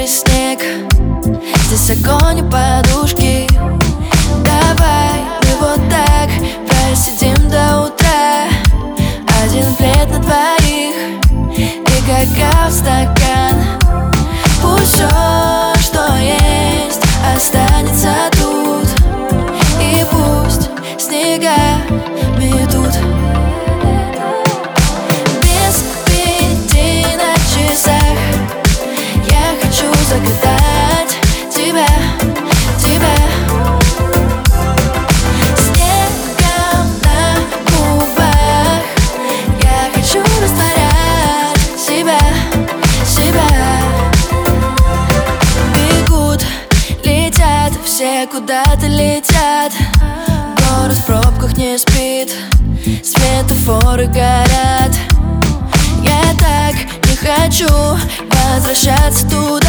здесь снег, здесь огонь и подушки. Давай мы вот так просидим до утра. Один плед на двоих и какао в стакан. Пусть все, что есть, останется тут. И пусть снега метут. Без 5 на часах я хочу загадать тебя, тебя. Снегом на губах я хочу растворять себя, себя. Бегут, летят, все куда-то летят. Город в пробках не спит, светофоры горят. Я так не хочу возвращаться туда.